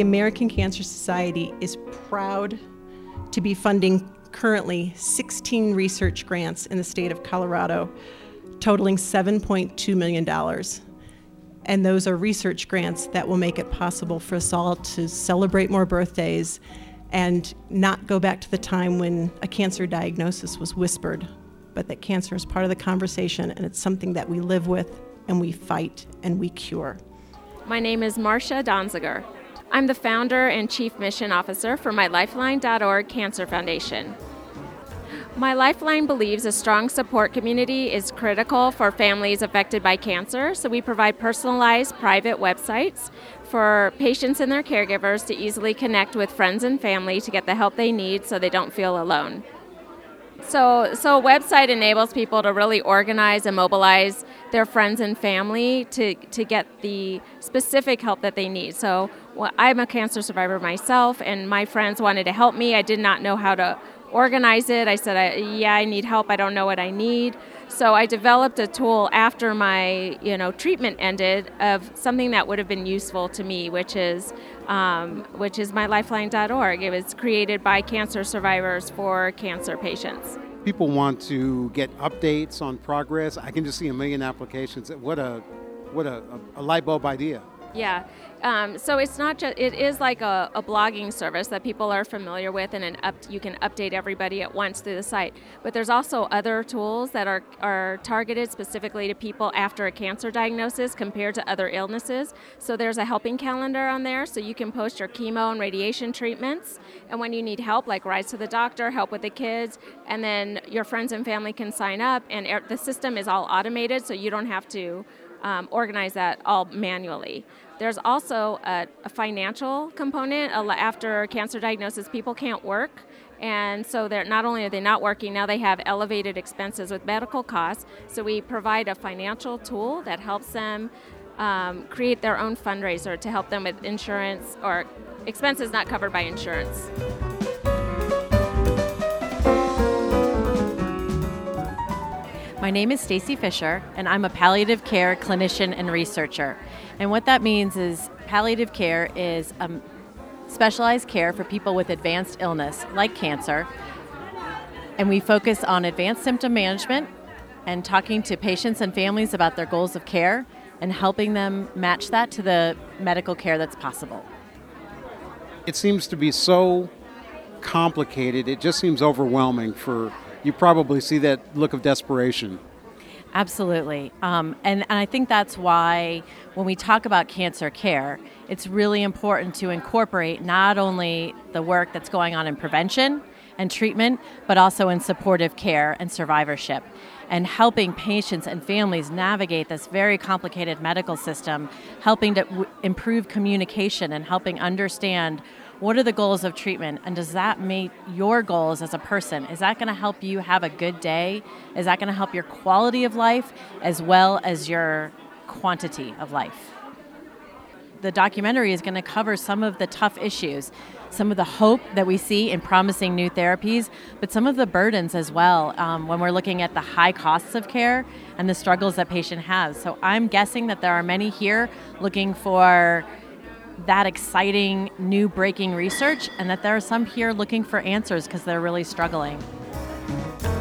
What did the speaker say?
American Cancer Society is proud to be funding currently 16 research grants in the state of Colorado, totaling $7.2 million. And those are research grants that will make it possible for us all to celebrate more birthdays and not go back to the time when a cancer diagnosis was whispered, but that cancer is part of the conversation and it's something that we live with and we fight and we cure. My name is Marcia Donziger. I'm the founder and chief mission officer for MyLifeline.org Cancer Foundation. My Lifeline believes a strong support community is critical for families affected by cancer, so we provide personalized private websites for patients and their caregivers to easily connect with friends and family to get the help they need so they don't feel alone. So a website enables people to really organize and mobilize their friends and family to get the specific help that they need. So I'm a cancer survivor myself, and my friends wanted to help me. I did not know how to organize it. I said, I need help. I don't know what I need. So I developed a tool after my treatment ended of something that would have been useful to me, which is MyLifeline.org. It was created by cancer survivors for cancer patients. People want to get updates on progress. I can just see a million applications. What a light bulb idea. Yeah. So it's not just, it is like a blogging service that people are familiar with, and you can update everybody at once through the site. But there's also other tools that are targeted specifically to people after a cancer diagnosis compared to other illnesses. So there's a helping calendar on there, so you can post your chemo and radiation treatments. And when you need help, like rides to the doctor, help with the kids, and then your friends and family can sign up, and the system is all automated, so you don't have to organize that all manually. There's also a financial component. After cancer diagnosis, people can't work, and so not only are they not working, now they have elevated expenses with medical costs. So we provide a financial tool that helps them create their own fundraiser to help them with insurance or expenses not covered by insurance. My name is Stacy Fisher, and I'm a palliative care clinician and researcher. And what that means is palliative care is specialized care for people with advanced illness, like cancer. And we focus on advanced symptom management and talking to patients and families about their goals of care and helping them match that to the medical care that's possible. It seems to be so complicated. It just seems overwhelming you probably see that look of desperation. Absolutely. And I think that's why when we talk about cancer care, it's really important to incorporate not only the work that's going on in prevention and treatment, but also in supportive care and survivorship, and helping patients and families navigate this very complicated medical system, helping to improve communication and helping understand what are the goals of treatment, and does that meet your goals as a person? Is that going to help you have a good day? Is that going to help your quality of life as well as your quantity of life? The documentary is going to cover some of the tough issues, some of the hope that we see in promising new therapies, but some of the burdens as well when we're looking at the high costs of care and the struggles that patient has. So I'm guessing that there are many here looking for that exciting new breaking research, and that there are some here looking for answers because they're really struggling.